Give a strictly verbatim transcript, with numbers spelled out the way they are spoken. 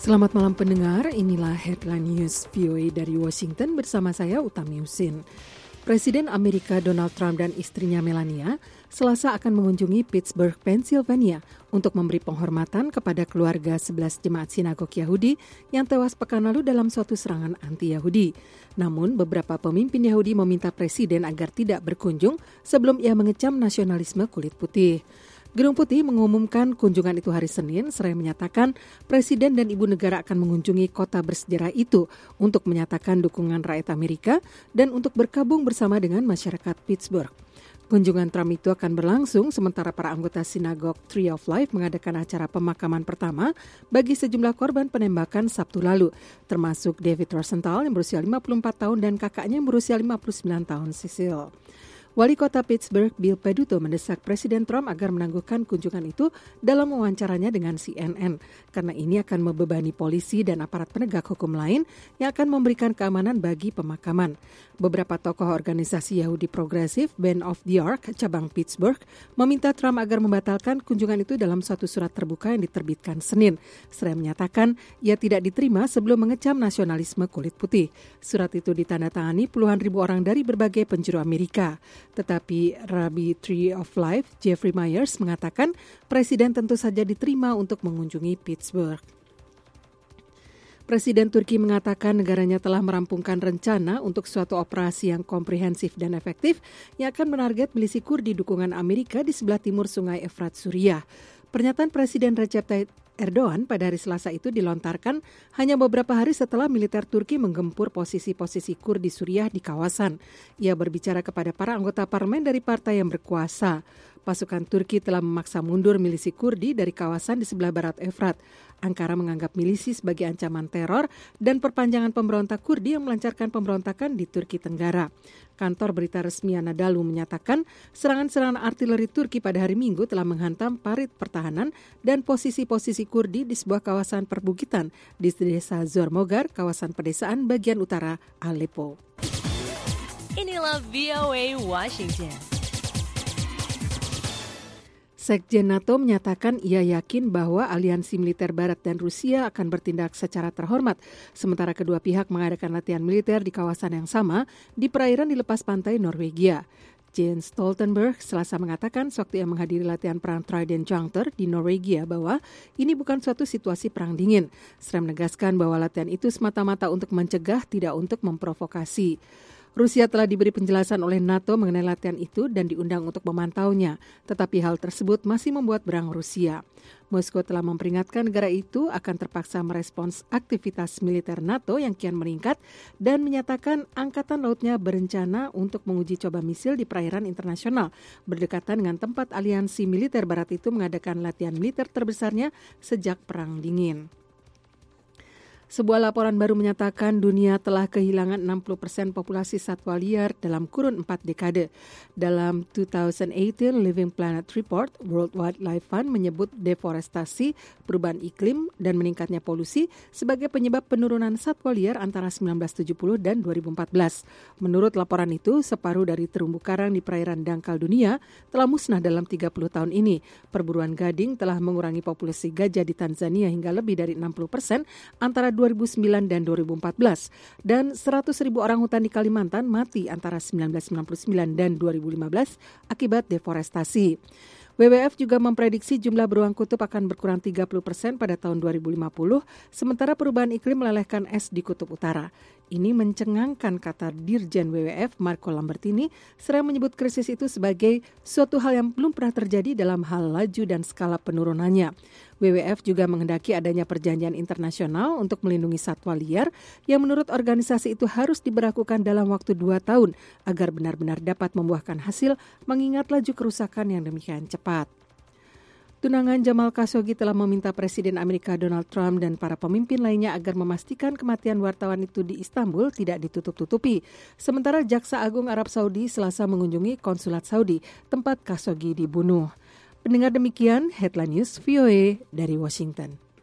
Selamat malam pendengar, inilah Headline News V O A dari Washington bersama saya Utami Husin. Presiden Amerika Donald Trump dan istrinya Melania Selasa akan mengunjungi Pittsburgh, Pennsylvania untuk memberi penghormatan kepada keluarga sebelas jemaat sinagog Yahudi yang tewas pekan lalu dalam suatu serangan anti-Yahudi. Namun, beberapa pemimpin Yahudi meminta Presiden agar tidak berkunjung sebelum ia mengecam nasionalisme kulit putih. Gedung Putih mengumumkan kunjungan itu hari Senin, seraya menyatakan Presiden dan Ibu Negara akan mengunjungi kota bersejarah itu untuk menyatakan dukungan rakyat Amerika dan untuk bergabung bersama dengan masyarakat Pittsburgh. Kunjungan Trump itu akan berlangsung sementara para anggota sinagog Tree of Life mengadakan acara pemakaman pertama bagi sejumlah korban penembakan Sabtu lalu, termasuk David Rosenthal yang berusia lima puluh empat tahun dan kakaknya yang berusia lima puluh sembilan tahun, Cecil. Wali kota Pittsburgh, Bill Peduto, mendesak Presiden Trump agar menangguhkan kunjungan itu dalam wawancaranya dengan C N N, karena ini akan membebani polisi dan aparat penegak hukum lain yang akan memberikan keamanan bagi pemakaman. Beberapa tokoh organisasi Yahudi progresif, Band of the Ark, cabang Pittsburgh, meminta Trump agar membatalkan kunjungan itu dalam suatu surat terbuka yang diterbitkan Senin. Seraya menyatakan ia tidak diterima sebelum mengecam nasionalisme kulit putih. Surat itu ditandatangani puluhan ribu orang dari berbagai penjuru Amerika. Tetapi Rabbi Tree of Life, Jeffrey Myers, mengatakan Presiden tentu saja diterima untuk mengunjungi Pittsburgh. Presiden Turki mengatakan negaranya telah merampungkan rencana untuk suatu operasi yang komprehensif dan efektif yang akan menarget milisi Kurdi dukungan Amerika di sebelah timur Sungai Efrat, Suriah. Pernyataan Presiden Recep Tayyip Erdogan pada hari Selasa itu dilontarkan hanya beberapa hari setelah militer Turki menggempur posisi-posisi Kurdi Suriah di kawasan. Ia berbicara kepada para anggota parlemen dari partai yang berkuasa. Pasukan Turki telah memaksa mundur milisi Kurdi dari kawasan di sebelah barat Efrat. Ankara menganggap milisi sebagai ancaman teror dan perpanjangan pemberontak Kurdi yang melancarkan pemberontakan di Turki Tenggara. Kantor berita resmi Anadolu menyatakan serangan-serangan artileri Turki pada hari Minggu telah menghantam parit pertahanan dan posisi-posisi Kurdi di sebuah kawasan perbukitan di desa Zormogar, kawasan pedesaan bagian utara Aleppo. Inilah V O A Washington. Sekjen NATO menyatakan ia yakin bahwa aliansi militer Barat dan Rusia akan bertindak secara terhormat, sementara kedua pihak mengadakan latihan militer di kawasan yang sama di perairan di lepas pantai Norwegia. Jens Stoltenberg Selasa mengatakan sewaktu ia menghadiri latihan perang Trident Juncture di Norwegia bahwa ini bukan suatu situasi perang dingin. Seraya menegaskan bahwa latihan itu semata-mata untuk mencegah, tidak untuk memprovokasi. Rusia telah diberi penjelasan oleh NATO mengenai latihan itu dan diundang untuk memantaunya, tetapi hal tersebut masih membuat berang Rusia. Moskow telah memperingatkan negara itu akan terpaksa merespons aktivitas militer NATO yang kian meningkat dan menyatakan angkatan lautnya berencana untuk menguji coba misil di perairan internasional, berdekatan dengan tempat aliansi militer Barat itu mengadakan latihan militer terbesarnya sejak Perang Dingin. Sebuah laporan baru menyatakan dunia telah kehilangan enam puluh persen populasi satwa liar dalam kurun empat dekade. Dalam dua ribu delapan belas Living Planet Report, World Wildlife Fund menyebut deforestasi, perubahan iklim, dan meningkatnya polusi sebagai penyebab penurunan satwa liar antara sembilan belas tujuh puluh dan dua ribu empat belas. Menurut laporan itu, separuh dari terumbu karang di perairan dangkal dunia telah musnah dalam tiga puluh tahun ini. Perburuan gading telah mengurangi populasi gajah di Tanzania hingga lebih dari enam puluh persen antara dua ribu sembilan dan dua ribu empat belas, dan seratus ribu orang hutan di Kalimantan mati antara seribu sembilan ratus sembilan puluh sembilan dan dua ribu lima belas akibat deforestasi. W W F juga memprediksi jumlah beruang kutub akan berkurang tiga puluh persen pada tahun dua ribu lima puluh, sementara perubahan iklim melelehkan es di kutub utara. Ini mencengangkan, kata Dirjen W W F Marco Lambertini, seraya menyebut krisis itu sebagai suatu hal yang belum pernah terjadi dalam hal laju dan skala penurunannya. W W F juga menghendaki adanya perjanjian internasional untuk melindungi satwa liar yang menurut organisasi itu harus diberlakukan dalam waktu dua tahun agar benar-benar dapat membuahkan hasil mengingat laju kerusakan yang demikian cepat. Tunangan Jamal Khashoggi telah meminta Presiden Amerika Donald Trump dan para pemimpin lainnya agar memastikan kematian wartawan itu di Istanbul tidak ditutup-tutupi. Sementara Jaksa Agung Arab Saudi Selasa mengunjungi konsulat Saudi, tempat Khashoggi dibunuh. Pendengar, demikian Headline News V O A dari Washington.